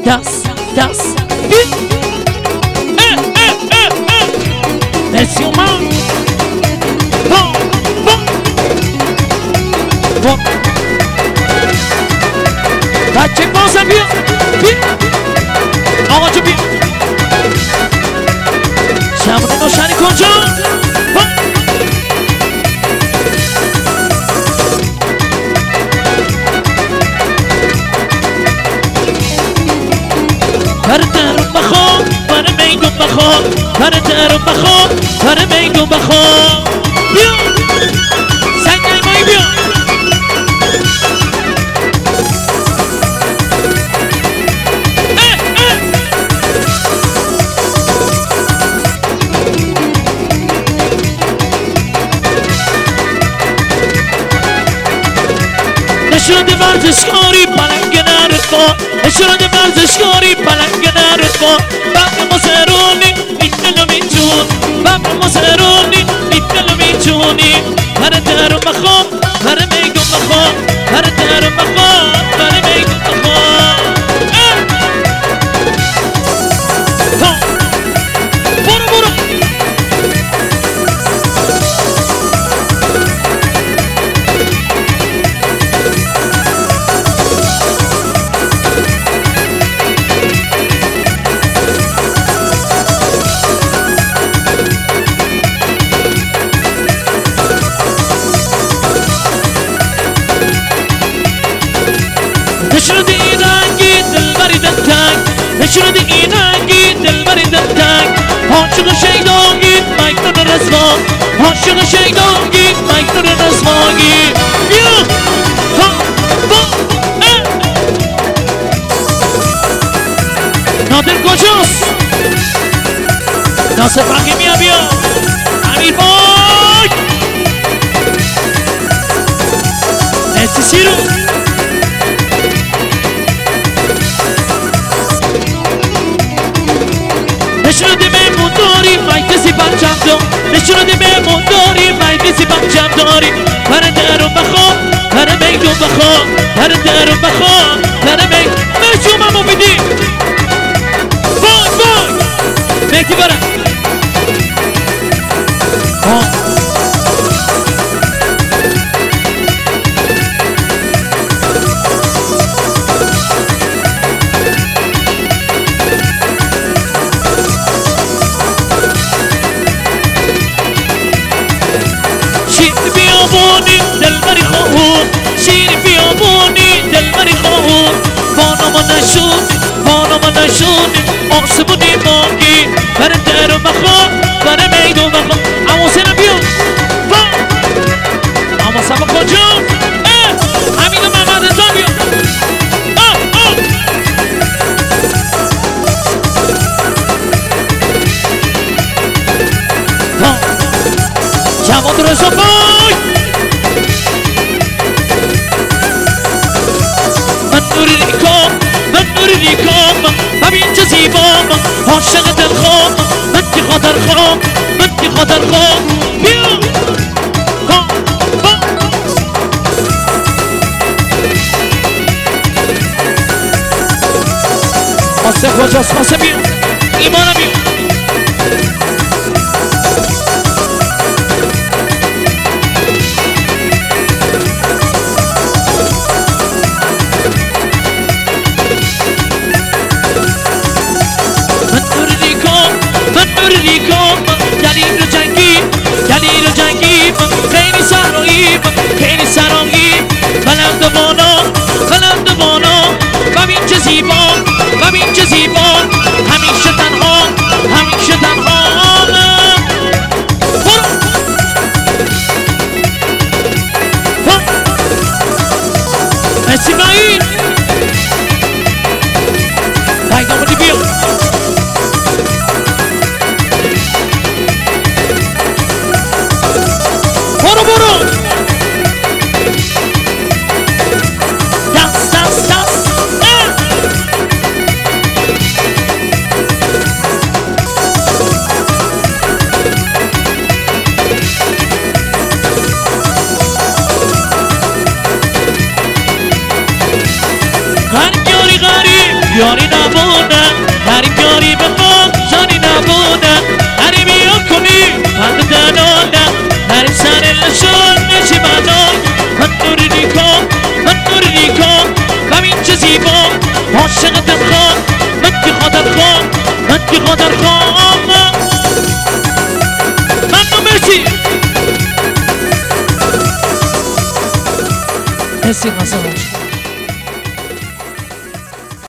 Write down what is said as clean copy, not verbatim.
دست دست مرسی اومد بچه بازم بیا آقا جو بیا شمونه نوشنی کجا بر درم بخواه بر میدون بخواه بر درم بخواه بر میدون بخواه بیا سنگای مایی بیا نشد ورزشکاری پلنگ نرد با نشد ورزشکاری پلنگ نرد با بقی مزرونی میتنو میتون بقی مزرونی میتنو میتونی هر درم بخوام هر میگم بخوام هر درم بخوام هر میگم بخوام برو برو نشد این رنگی دل بری دلتنگ نشد این رنگی دل بری دلتنگ عاشق شیدانگی مجنون رسوا عاشق شیدانگی مجنون رسواگی بیا نادر کجاست ناصر فقیمی بیا امیر بای مرسی سیرو نشون دی میمون داری مجلسی بچم دار نشون دی میمون داری مجلسی بچم داری هر درم بخواه هر میدون بخواه هر درم بخواه هر میدون مرسی اومم امیدی وای وای مهدی برم دل بری خواهون شیر بیابونی دل بری خواهون بانم نشونی آسمونی مانگی بر درم بخواه بر میدون بخواه اما سنم بیا اما سبا کجا امین و محمد رضا بیا جواد رضا بای من نور ریکام همین چه زیبام عاشق دلخوام من که خاطر خوام من که خاطر خوام بیا قاسم کجاست قاسم بیا ایمانم بیا دلیل جنگی خیلی سرایی بلند بانا ببین چه زیبا همیشه تنها مرسی باید نامونی بیا برو دست غریب یاری نبونه هری یاری به ما جانی نبونه هری بیا کنی من دنانه هری سر لشون نشی منان من نور نیکا ببین چه زیبا عاشقت خواه من که خاطر خواه من مرسی مرسی غزال